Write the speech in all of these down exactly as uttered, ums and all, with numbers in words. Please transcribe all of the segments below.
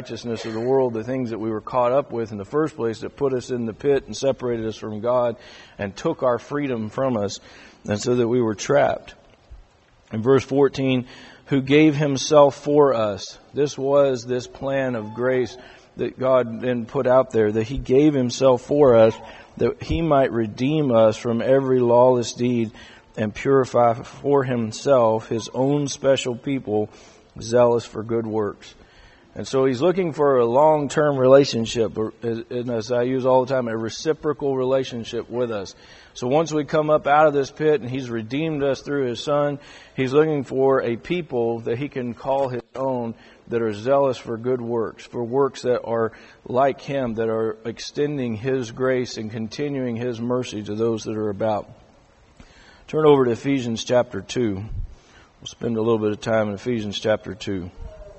unrighteousness of the world, the things that we were caught up with in the first place that put us in the pit and separated us from God and took our freedom from us, and so that we were trapped. In verse fourteen, who gave himself for us. This was this plan of grace that God then put out there, that he gave himself for us, that he might redeem us from every lawless deed and purify for himself his own special people, zealous for good works. And so he's looking for a long-term relationship, and as I use all the time, a reciprocal relationship with us. So once we come up out of this pit and he's redeemed us through his Son, he's looking for a people that he can call his own, that are zealous for good works, for works that are like him, that are extending his grace and continuing his mercy to those that are about. Turn over to Ephesians chapter two. We'll spend a little bit of time in Ephesians chapter two.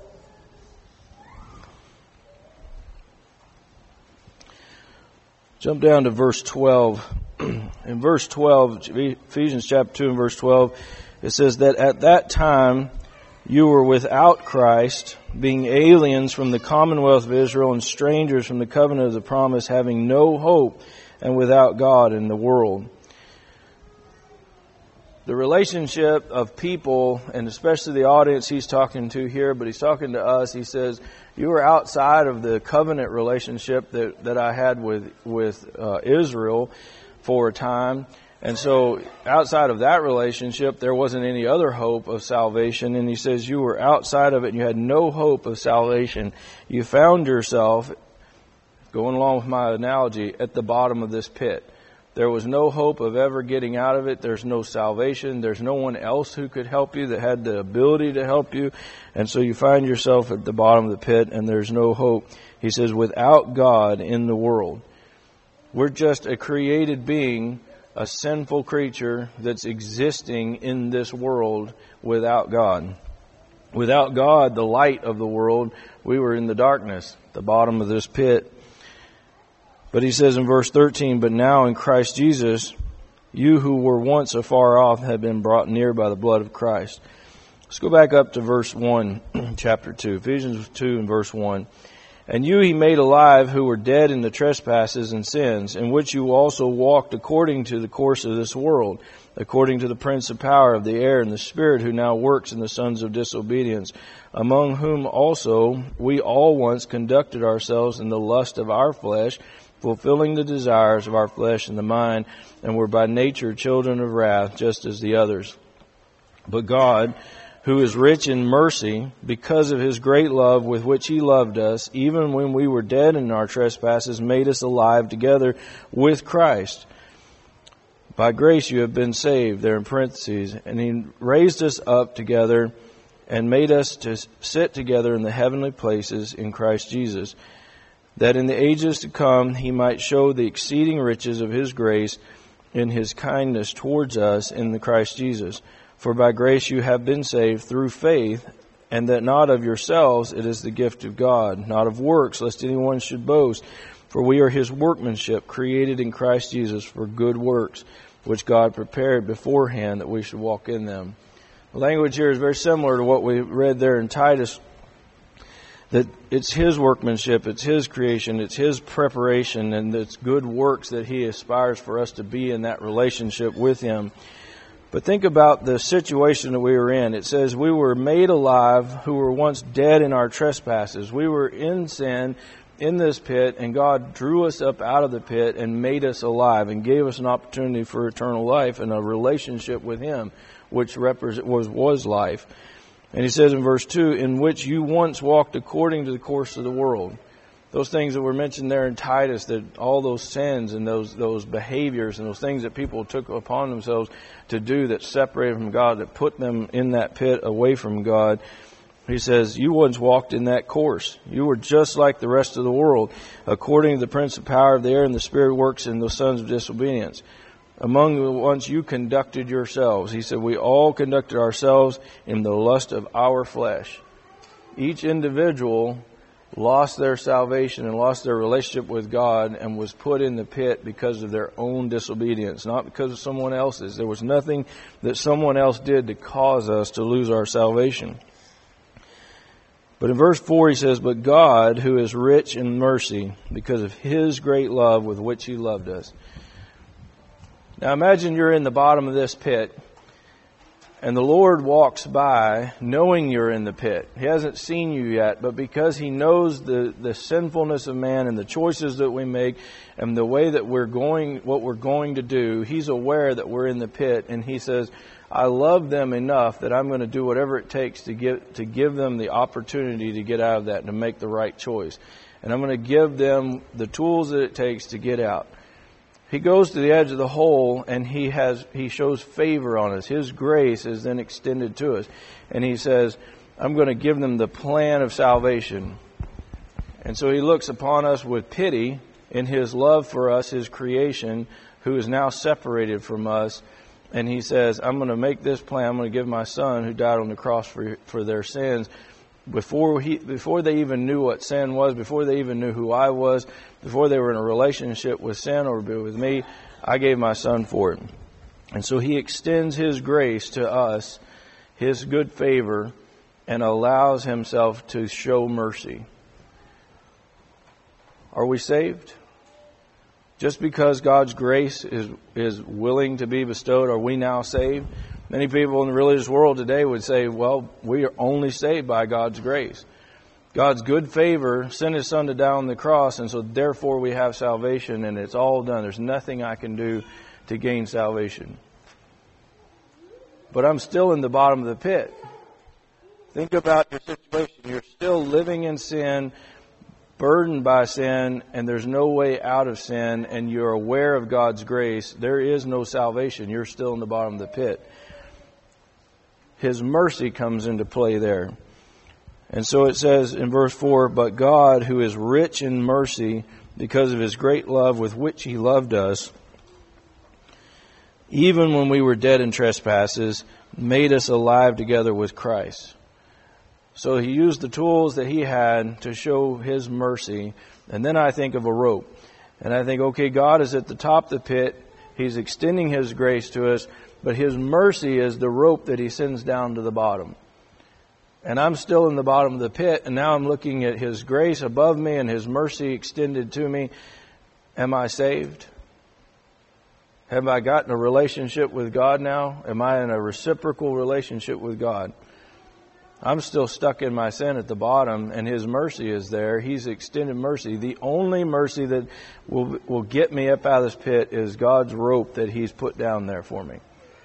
Jump down to verse twelve. In verse twelve, Ephesians chapter two and verse twelve, it says that at that time you were without Christ, being aliens from the commonwealth of Israel and strangers from the covenant of the promise, having no hope and without God in the world. The relationship of people, and especially the audience he's talking to here, but he's talking to us, he says, you were outside of the covenant relationship that, that I had with, with uh, Israel for a time. And so outside of that relationship, there wasn't any other hope of salvation. And he says you were outside of it and you had no hope of salvation. You found yourself, going along with my analogy, at the bottom of this pit. There was no hope of ever getting out of it. There's no salvation. There's no one else who could help you, that had the ability to help you. And so you find yourself at the bottom of the pit and there's no hope. He says, without God in the world. We're just a created being, a sinful creature that's existing in this world without God. Without God, the light of the world, we were in the darkness, the bottom of this pit. But he says in verse thirteen, but now in Christ Jesus, you who were once afar off have been brought near by the blood of Christ. Let's go back up to verse one, chapter two, Ephesians two and verse one. And you he made alive who were dead in the trespasses and sins, in which you also walked according to the course of this world, according to the prince of power of the air and the spirit who now works in the sons of disobedience, among whom also we all once conducted ourselves in the lust of our flesh, fulfilling the desires of our flesh and the mind, and were by nature children of wrath, just as the others. But God, who is rich in mercy, because of his great love with which he loved us, even when we were dead in our trespasses, made us alive together with Christ. By grace you have been saved, there in parentheses, and he raised us up together and made us to sit together in the heavenly places in Christ Jesus, that in the ages to come he might show the exceeding riches of his grace in his kindness towards us in the Christ Jesus. For by grace you have been saved through faith, and that not of yourselves, it is the gift of God, not of works, lest anyone should boast. For we are his workmanship, created in Christ Jesus for good works, which God prepared beforehand that we should walk in them. The language here is very similar to what we read there in Titus, that it's his workmanship, it's his creation, it's his preparation, and it's good works that he aspires for us to be in that relationship with him. But think about the situation that we were in. It says we were made alive who were once dead in our trespasses. We were in sin in this pit, and God drew us up out of the pit and made us alive and gave us an opportunity for eternal life and a relationship with him, which represent, was, was life. And he says in verse two, in which you once walked according to the course of the world. Those things that were mentioned there in Titus, that all those sins and those those behaviors and those things that people took upon themselves to do that separated from God, that put them in that pit away from God. He says, you once walked in that course. You were just like the rest of the world, according to the prince of power of the air and the spirit works in the sons of disobedience. Among the ones you conducted yourselves. He said, we all conducted ourselves in the lust of our flesh. Each individual lost their salvation and lost their relationship with God and was put in the pit because of their own disobedience, not because of someone else's. There was nothing that someone else did to cause us to lose our salvation. But in verse four he says, but God, who is rich in mercy, because of His great love with which He loved us. Now imagine you're in the bottom of this pit, and the Lord walks by knowing you're in the pit. He hasn't seen you yet, but because He knows the, the sinfulness of man and the choices that we make and the way that we're going, what we're going to do, He's aware that we're in the pit, and He says, I love them enough that I'm going to do whatever it takes to give, to give them the opportunity to get out of that and to make the right choice. And I'm going to give them the tools that it takes to get out. He goes to the edge of the hole and he has, he shows favor on us. His grace is then extended to us. And He says, I'm going to give them the plan of salvation. And so He looks upon us with pity in His love for us, His creation, who is now separated from us. And He says, I'm going to make this plan. I'm going to give my Son who died on the cross for, for their sins. Before he, before they even knew what sin was, before they even knew who I was, before they were in a relationship with sin or with me, I gave my Son for it. And so He extends His grace to us, His good favor, and allows Himself to show mercy. Are we saved? Just because God's grace is is willing to be bestowed, are we now saved? Many people in the religious world today would say, well, we are only saved by God's grace. God's good favor sent His Son to die on the cross, and so therefore we have salvation, and it's all done. There's nothing I can do to gain salvation. But I'm still in the bottom of the pit. Think about your situation. You're still living in sin, burdened by sin, and there's no way out of sin, and you're aware of God's grace. There is no salvation. You're still in the bottom of the pit. His mercy comes into play there. And so it says in verse four, but God, who is rich in mercy, because of His great love with which He loved us, even when we were dead in trespasses, made us alive together with Christ. So He used the tools that He had to show His mercy. And then I think of a rope. And I think, okay, God is at the top of the pit. He's extending His grace to us. But His mercy is the rope that He sends down to the bottom. And I'm still in the bottom of the pit. And now I'm looking at His grace above me and His mercy extended to me. Am I saved? Have I gotten a relationship with God now? Am I in a reciprocal relationship with God? I'm still stuck in my sin at the bottom, and His mercy is there. He's extended mercy. The only mercy that will will get me up out of this pit is God's rope that He's put down there for me.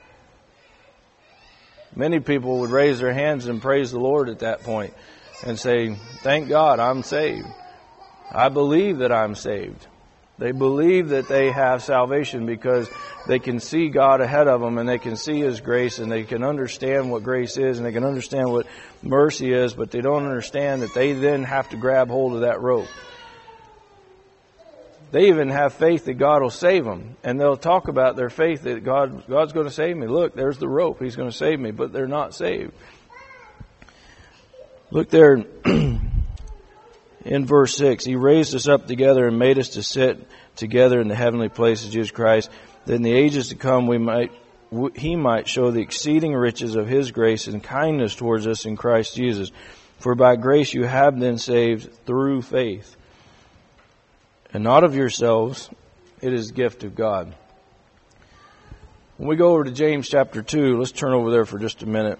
Many people would raise their hands and praise the Lord at that point and say, thank God I'm saved. I believe that I'm saved. They believe that they have salvation because they can see God ahead of them and they can see His grace and they can understand what grace is and they can understand what mercy is, but they don't understand that they then have to grab hold of that rope. They even have faith that God will save them, and they'll talk about their faith that God God's going to save me. Look, there's the rope. He's going to save me, but they're not saved. Look there. In verse six, He raised us up together and made us to sit together in the heavenly places, Jesus Christ, that in the ages to come we might, He might show the exceeding riches of His grace and kindness towards us in Christ Jesus. For by grace you have been saved through faith, and not of yourselves, it is the gift of God. When we go over to James chapter two, let's turn over there for just a minute.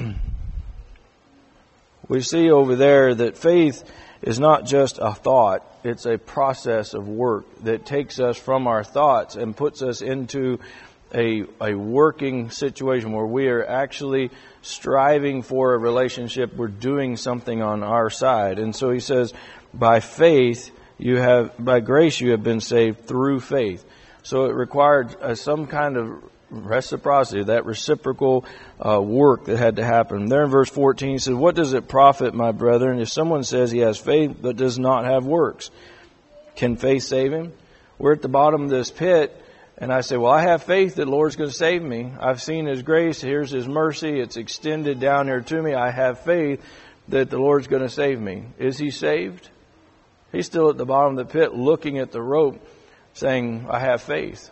We see over there that faith is not just a thought, it's a process of work that takes us from our thoughts and puts us into a, a working situation where we are actually striving for a relationship. We're doing something on our side. And so he says, by faith, you have, by grace you have been saved through faith. So it required uh, some kind of reciprocity, that reciprocal uh, work that had to happen. There in verse fourteen, he says, what does it profit, my brethren, if someone says he has faith but does not have works? Can faith save him? We're at the bottom of this pit, and I say, well, I have faith that the Lord's going to save me. I've seen His grace. Here's His mercy. It's extended down here to me. I have faith that the Lord's going to save me. Is he saved? He's still at the bottom of the pit looking at the rope saying, I have faith.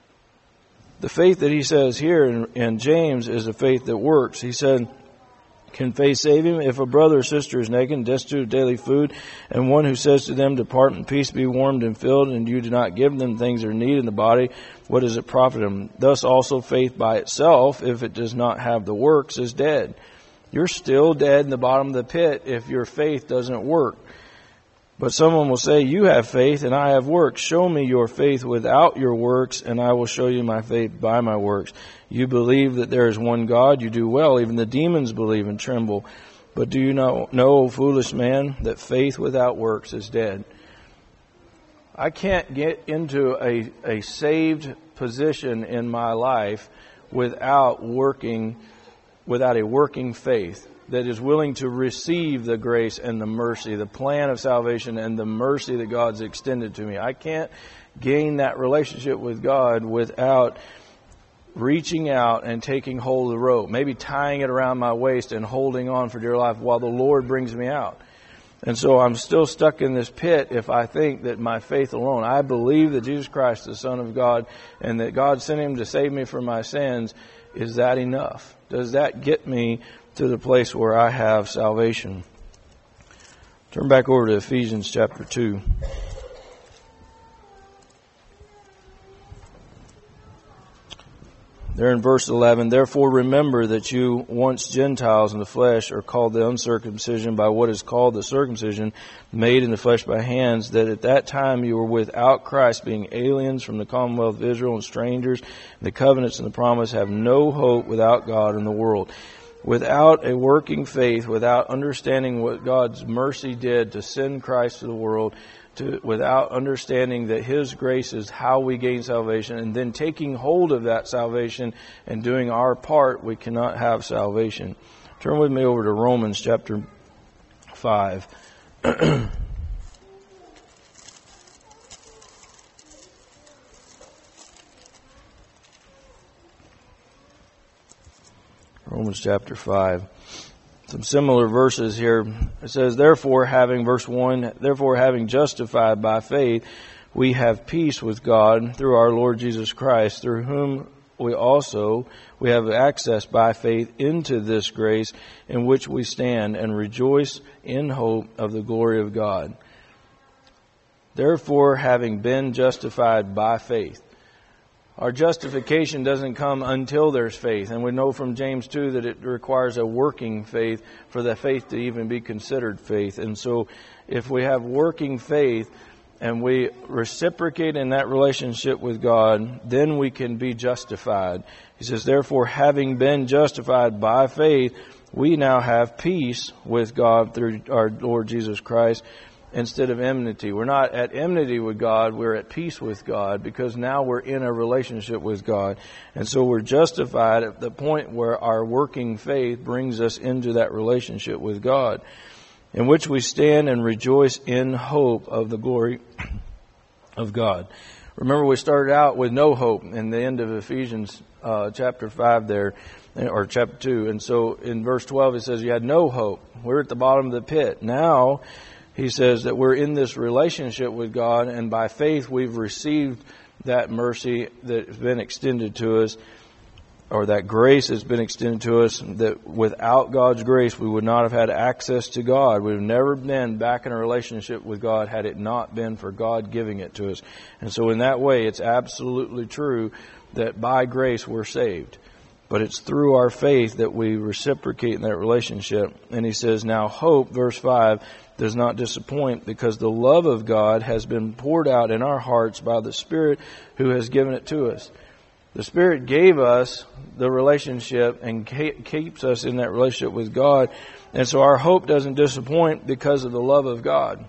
The faith that he says here in, in James is a faith that works. He said, Can faith save him? If a brother or sister is naked and destitute of daily food, and one who says to them, depart in peace, be warmed and filled, and you do not give them things that are needed in the body, what does it profit them? Thus also faith by itself, if it does not have the works, is dead. You're still dead in the bottom of the pit if your faith doesn't work. But someone will say, you have faith and I have works. Show me your faith without your works, and I will show you my faith by my works. You believe that there is one God, you do well. Even the demons believe and tremble. But do you not know, foolish man, that faith without works is dead? I can't get into a, a saved position in my life without working, without a working faith that is willing to receive the grace and the mercy, the plan of salvation and the mercy that God's extended to me. I can't gain that relationship with God without reaching out and taking hold of the rope, maybe tying it around my waist and holding on for dear life while the Lord brings me out. And so I'm still stuck in this pit if I think that my faith alone, I believe that Jesus Christ, the Son of God, and that God sent Him to save me from my sins. Is that enough? Does that get me to the place where I have salvation? Turn back over to Ephesians chapter two. There in verse eleven, therefore remember that you once Gentiles in the flesh are called the uncircumcision by what is called the circumcision made in the flesh by hands, that at that time you were without Christ, being aliens from the commonwealth of Israel and strangers, and the covenants and the promise, have no hope without God in the world. Without a working faith, without understanding what God's mercy did to send Christ to the world, to, without understanding that His grace is how we gain salvation, and then taking hold of that salvation and doing our part, we cannot have salvation. Turn with me over to Romans chapter five. Romans chapter five. Some similar verses here. It says, therefore having, verse one, therefore having justified by faith, we have peace with God through our Lord Jesus Christ, through whom we also, we have access by faith into this grace in which we stand and rejoice in hope of the glory of God. Therefore having been justified by faith. Our justification doesn't come until there's faith. And we know from James two that it requires a working faith for the faith to even be considered faith. And so if we have working faith and we reciprocate in that relationship with God, then we can be justified. He says, therefore, having been justified by faith, we now have peace with God through our Lord Jesus Christ, instead of enmity. We're not at enmity with God, we're at peace with God, because now we're in a relationship with God. And so we're justified at the point where our working faith brings us into that relationship with God, in which we stand and rejoice in hope of the glory of God. Remember, we started out with no hope in the end of Ephesians uh, chapter five there, or chapter two. And so in verse twelve it says you had no hope. We're at the bottom of the pit. Now he says that we're in this relationship with God, and by faith we've received that mercy that's been extended to us, or that grace has been extended to us, that without God's grace we would not have had access to God. We've never been back in a relationship with God had it not been for God giving it to us. And so in that way it's absolutely true that by grace we're saved. But it's through our faith that we reciprocate in that relationship. And he says, now hope, verse five, does not disappoint, because the love of God has been poured out in our hearts by the Spirit who has given it to us. The Spirit gave us the relationship and keeps us in that relationship with God. And so our hope doesn't disappoint because of the love of God.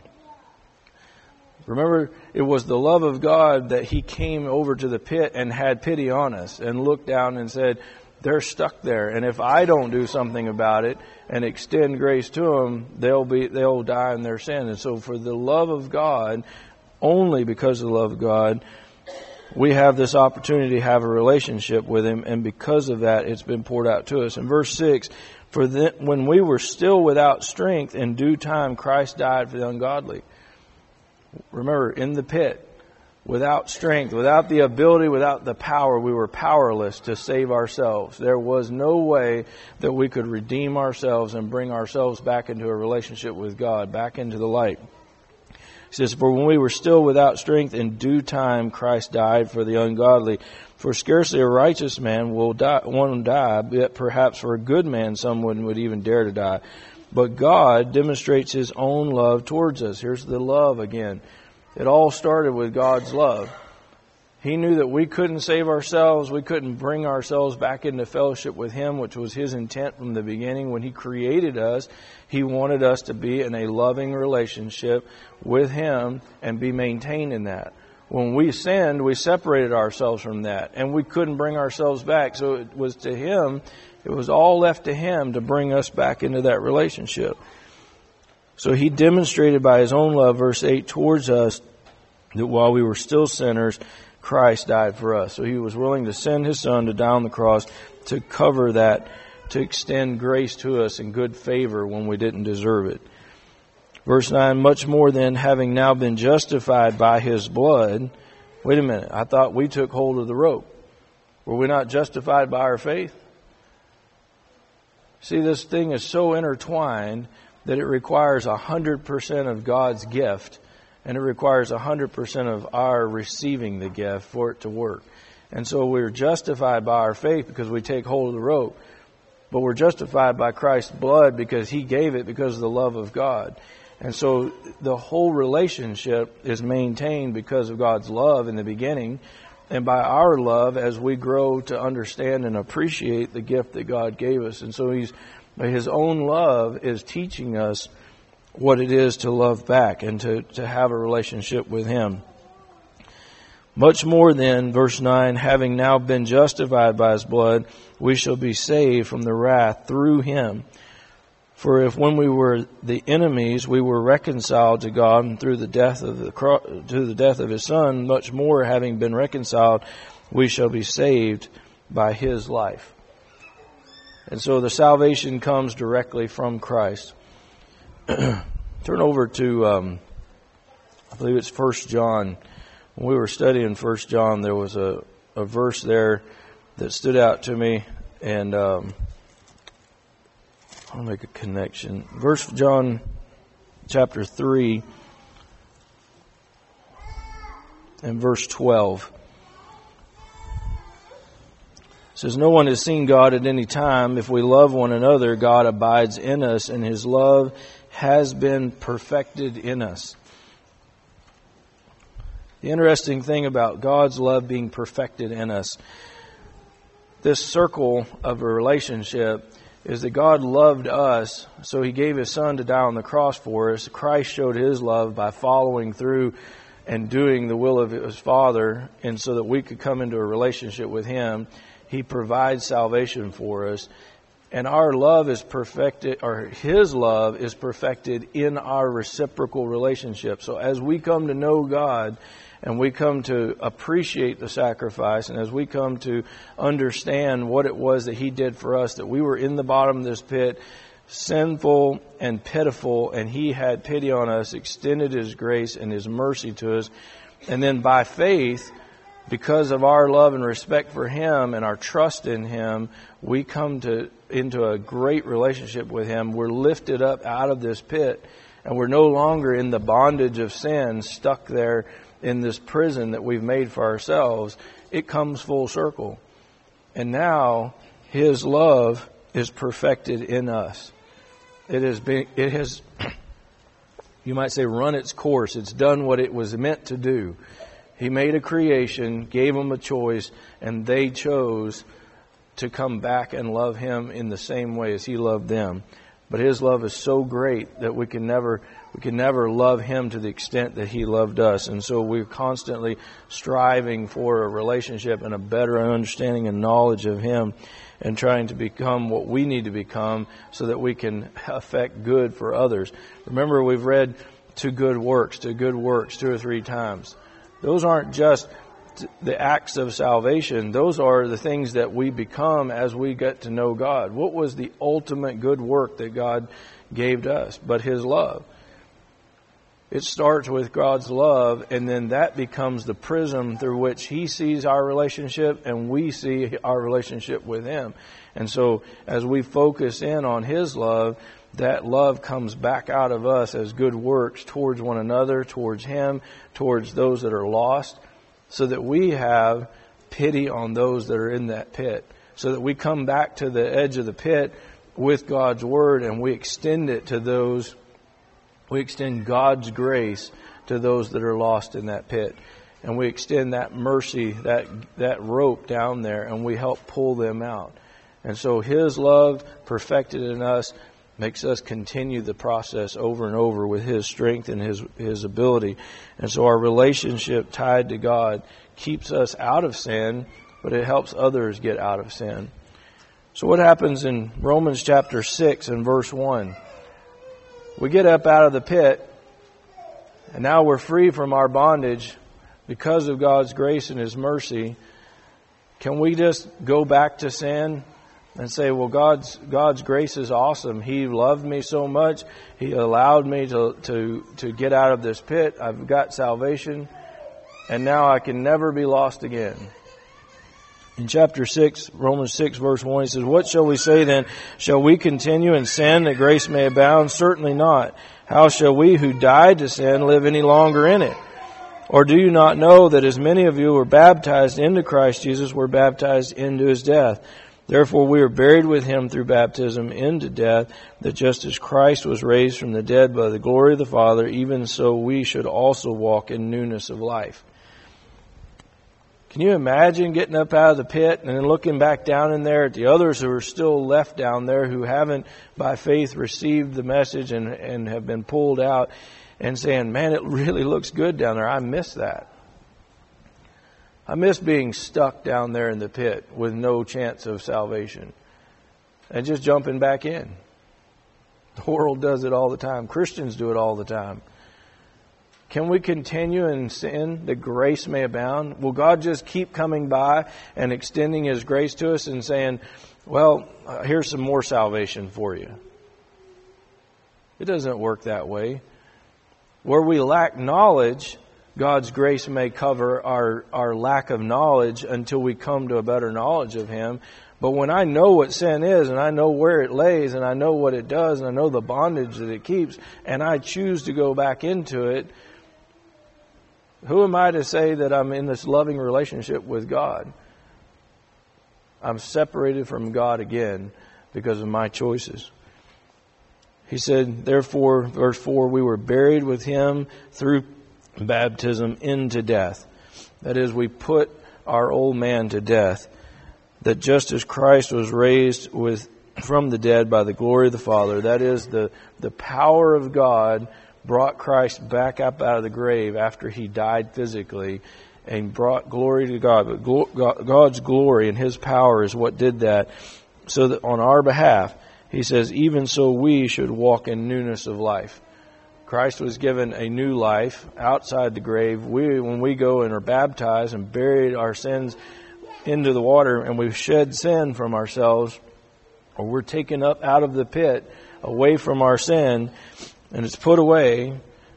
Remember, it was the love of God that He came over to the pit and had pity on us and looked down and said, they're stuck there, and if I don't do something about it and extend grace to them, they'll be they'll die in their sin. And so for the love of God, only because of the love of God, we have this opportunity to have a relationship with Him, and because of that, it's been poured out to us. In verse six, for the, when we were still without strength, in due time Christ died for the ungodly. Remember, in the pit, without strength, without the ability, without the power. We were powerless to save ourselves. There was no way that we could redeem ourselves and bring ourselves back into a relationship with God, back into the light. He says, for when we were still without strength, in due time Christ died for the ungodly. For scarcely a righteous man will die, one die, yet perhaps for a good man someone would even dare to die. But God demonstrates His own love towards us. Here's the love again. It all started with God's love. He knew that we couldn't save ourselves. We couldn't bring ourselves back into fellowship with Him, which was His intent from the beginning. When He created us, He wanted us to be in a loving relationship with Him and be maintained in that. When we sinned, we separated ourselves from that, and we couldn't bring ourselves back. So it was to Him, it was all left to Him to bring us back into that relationship. So He demonstrated by His own love, verse eight, towards us, that while we were still sinners, Christ died for us. So He was willing to send His Son to die on the cross to cover that, to extend grace to us in good favor when we didn't deserve it. Verse nine, much more than having now been justified by His blood. Wait a minute, I thought we took hold of the rope. Were we not justified by our faith? See, this thing is so intertwined that it requires one hundred percent of God's gift, and it requires one hundred percent of our receiving the gift for it to work. And so we're justified by our faith because we take hold of the rope, but we're justified by Christ's blood because He gave it because of the love of God. And so the whole relationship is maintained because of God's love in the beginning, and by our love as we grow to understand and appreciate the gift that God gave us. And so He's His own love is teaching us what it is to love back and to, to have a relationship with Him. Much more than, verse nine, having now been justified by His blood, we shall be saved from the wrath through Him. For if when we were the enemies, we were reconciled to God and through the death of the to the death of His Son, much more having been reconciled, we shall be saved by His life. And so the salvation comes directly from Christ. Turn over to, um, I believe it's First John. When we were studying First John, there was a, a verse there that stood out to me, and um, I'll make a connection. First John chapter three and verse twelve. It says, no one has seen God at any time. If we love one another, God abides in us, and His love has been perfected in us. The interesting thing about God's love being perfected in us, this circle of a relationship, is that God loved us, so He gave His Son to die on the cross for us. Christ showed His love by following through and doing the will of His Father, and so that we could come into a relationship with Him. He provides salvation for us, and our love is perfected, or His love is perfected in our reciprocal relationship. So as we come to know God, and we come to appreciate the sacrifice, and as we come to understand what it was that He did for us, that we were in the bottom of this pit, sinful and pitiful, and He had pity on us, extended His grace and His mercy to us. And then by faith, because of our love and respect for Him and our trust in Him, we come to into a great relationship with Him. We're lifted up out of this pit, and we're no longer in the bondage of sin, stuck there in this prison that we've made for ourselves. It comes full circle. And now His love is perfected in us. It has been, it has, you might say, run its course. It's done what it was meant to do. He made a creation, gave them a choice, and they chose to come back and love Him in the same way as He loved them. But His love is so great that we can never we can never love Him to the extent that He loved us. And so we're constantly striving for a relationship and a better understanding and knowledge of Him, and trying to become what we need to become so that we can affect good for others. Remember, we've read to good works, to good works two or three times. Those aren't just the acts of salvation. Those are the things that we become as we get to know God. What was the ultimate good work that God gave to us? But His love. It starts with God's love, and then that becomes the prism through which He sees our relationship and we see our relationship with Him. And so as we focus in on His love, that love comes back out of us as good works towards one another, towards Him, towards those that are lost, so that we have pity on those that are in that pit, so that we come back to the edge of the pit with God's Word and we extend it to those, we extend God's grace to those that are lost in that pit. And we extend that mercy, that that rope down there, and we help pull them out. And so His love perfected in us makes us continue the process over and over with His strength and His His ability. And so our relationship tied to God keeps us out of sin, but it helps others get out of sin. So what happens in Romans chapter six and verse one? We get up out of the pit, and now we're free from our bondage because of God's grace and His mercy. Can we just go back to sin and say, well, God's God's grace is awesome. He loved me so much. He allowed me to, to, to get out of this pit. I've got salvation. And now I can never be lost again. In chapter six, Romans six, verse one, he says, what shall we say then? Shall we continue in sin that grace may abound? Certainly not. How shall we who died to sin live any longer in it? Or do you not know that as many of you were baptized into Christ Jesus were baptized into His death? Therefore we are buried with Him through baptism into death, that just as Christ was raised from the dead by the glory of the Father, even so we should also walk in newness of life. Can you imagine getting up out of the pit and then looking back down in there at the others who are still left down there, who haven't by faith received the message and, and have been pulled out, and saying, man, it really looks good down there. I miss that. I miss being stuck down there in the pit with no chance of salvation and just jumping back in. The world does it all the time. Christians do it all the time. Can we continue in sin that grace may abound? Will God just keep coming by and extending His grace to us and saying, well, uh, here's some more salvation for you? It doesn't work that way. Where we lack knowledge, God's grace may cover our, our lack of knowledge until we come to a better knowledge of Him. But when I know what sin is, and I know where it lays, and I know what it does, and I know the bondage that it keeps, and I choose to go back into it, who am I to say that I'm in this loving relationship with God? I'm separated from God again because of my choices. He said, therefore, verse four, we were buried with Him through baptism into death. That is, we put our old man to death. That just as Christ was raised with from the dead by the glory of the Father, that is, the, the power of God brought Christ back up out of the grave after He died physically and brought glory to God. But glo- God's glory and His power is what did that, so that on our behalf, He says, even so we should walk in newness of life. Christ was given a new life outside the grave. We, when we go and are baptized and buried our sins into the water and we shed sin from ourselves, or we're taken up out of the pit away from our sin, and it's put away,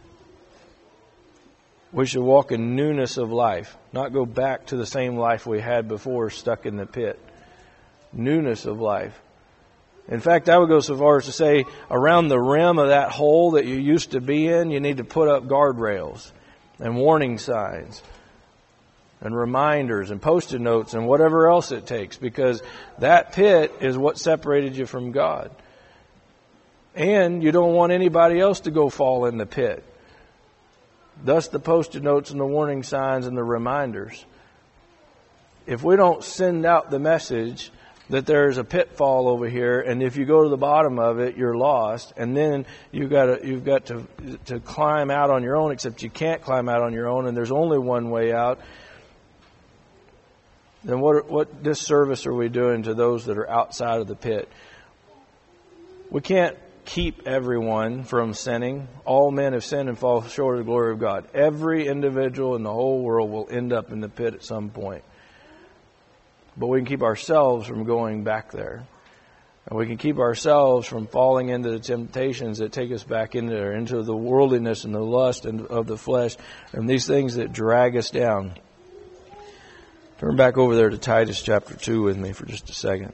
we should walk in newness of life, not go back to the same life we had before, stuck in the pit. Newness of life. In fact, I would go so far as to say, around the rim of that hole that you used to be in, you need to put up guardrails and warning signs and reminders and post-it notes and whatever else it takes, because that pit is what separated you from God. And you don't want anybody else to go fall in the pit. Thus the post-it notes and the warning signs and the reminders. If we don't send out the message that there's a pitfall over here, and if you go to the bottom of it, you're lost, and then you've got to, you've got to, to climb out on your own, except you can't climb out on your own, and there's only one way out, then what, what disservice are we doing to those that are outside of the pit? We can't keep everyone from sinning. All men have sinned and fall short of the glory of God. Every individual in the whole world will end up in the pit at some point. But we can keep ourselves from going back there. And we can keep ourselves from falling into the temptations that take us back into there, into the worldliness and the lust and of the flesh and these things that drag us down. Turn back over there to Titus chapter two with me for just a second.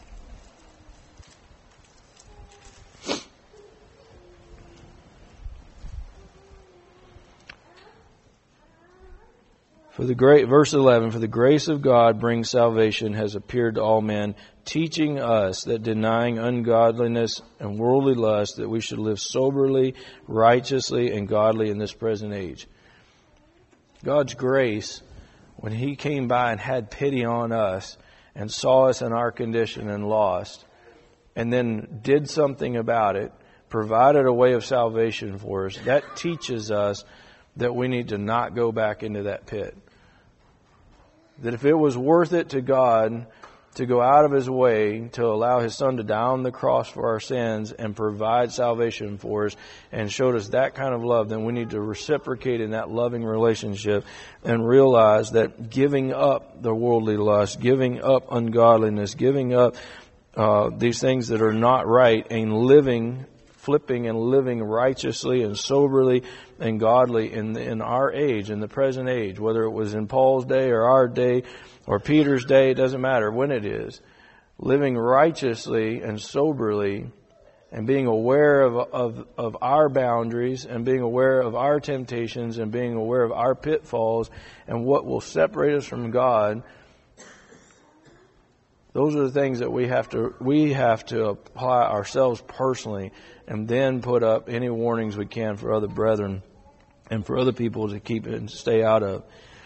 For the great, verse eleven, for the grace of God brings salvation, has appeared to all men, teaching us that denying ungodliness and worldly lust, that we should live soberly, righteously, and godly in this present age. God's grace, when He came by and had pity on us and saw us in our condition and lost, and then did something about it, provided a way of salvation for us, that teaches us that we need to not go back into that pit. That if it was worth it to God to go out of His way to allow His Son to die on the cross for our sins and provide salvation for us and showed us that kind of love, then we need to reciprocate in that loving relationship and realize that giving up the worldly lust, giving up ungodliness, giving up uh, these things that are not right, and living flipping and living righteously and soberly and godly in in our age, in the present age, whether it was in Paul's day or our day or Peter's day, it doesn't matter when it is. Living righteously and soberly and being aware of, of, of our boundaries and being aware of our temptations and being aware of our pitfalls and what will separate us from God. Those are the things that we have to we have to apply ourselves personally, and then put up any warnings we can for other brethren and for other people to keep and stay out of.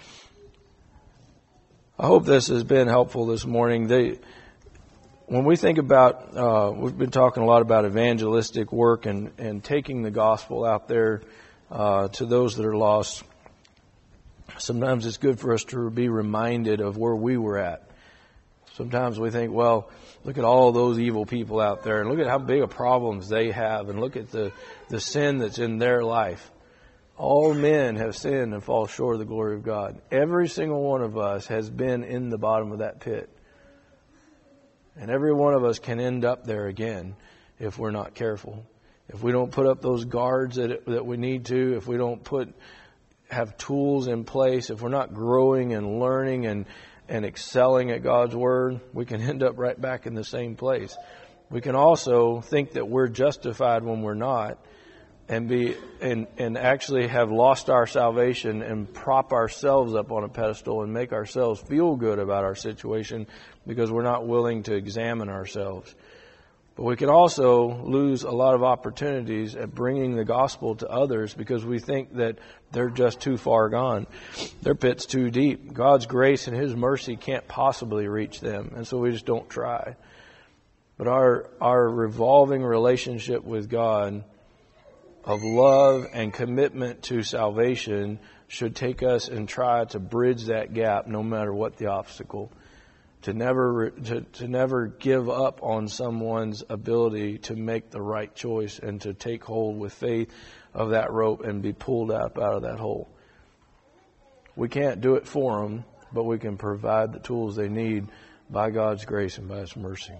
I hope this has been helpful this morning. They, when we think about, uh, we've been talking a lot about evangelistic work and, and taking the gospel out there uh, to those that are lost. Sometimes it's good for us to be reminded of where we were at. Sometimes we think, well, look at all those evil people out there and look at how big of problems they have and look at the, the sin that's in their life. All men have sinned and fall short of the glory of God. Every single one of us has been in the bottom of that pit. And every one of us can end up there again if we're not careful. If we don't put up those guards that, that we need to, if we don't put have tools in place, if we're not growing and learning and and excelling at God's Word, we can end up right back in the same place. We can also think that we're justified when we're not, and be and, and actually have lost our salvation and prop ourselves up on a pedestal and make ourselves feel good about our situation because we're not willing to examine ourselves. But we can also lose a lot of opportunities at bringing the gospel to others because we think that they're just too far gone. Their pit's too deep. God's grace and His mercy can't possibly reach them, and so we just don't try. But our our revolving relationship with God of love and commitment to salvation should take us and try to bridge that gap no matter what the obstacle. To never to, to never give up on someone's ability to make the right choice and to take hold with faith of that rope and be pulled up out of that hole. We can't do it for them, but we can provide the tools they need by God's grace and by His mercy.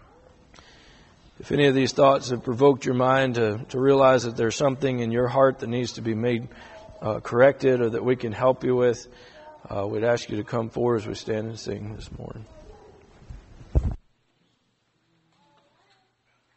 If any of these thoughts have provoked your mind to, to realize that there's something in your heart that needs to be made uh, corrected or that we can help you with, Uh, we'd ask you to come forward as we stand and sing this morning.